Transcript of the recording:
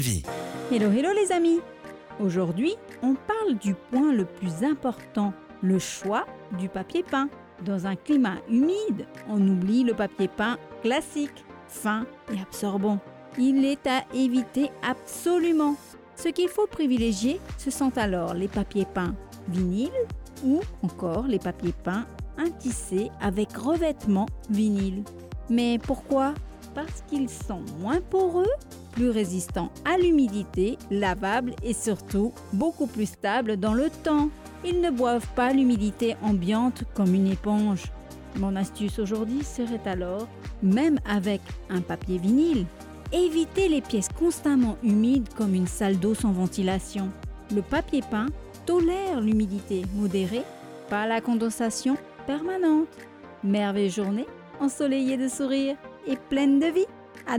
Vie. Hello, hello les amis! Aujourd'hui, on parle du point le plus important, le choix du papier peint. Dans un climat humide, on oublie le papier peint classique, fin et absorbant. Il est à éviter absolument. Ce qu'il faut privilégier, ce sont alors les papiers peints vinyle ou encore les papiers peints intissés avec revêtement vinyle. Mais pourquoi? Parce qu'ils sont moins poreux, plus résistants à l'humidité, lavables et surtout beaucoup plus stables dans le temps. Ils ne boivent pas l'humidité ambiante comme une éponge. Mon astuce aujourd'hui serait alors, même avec un papier vinyle, éviter les pièces constamment humides comme une salle d'eau sans ventilation. Le papier peint tolère l'humidité modérée, pas la condensation permanente. Merveilleuse journée, ensoleillée de sourires et pleine de vie.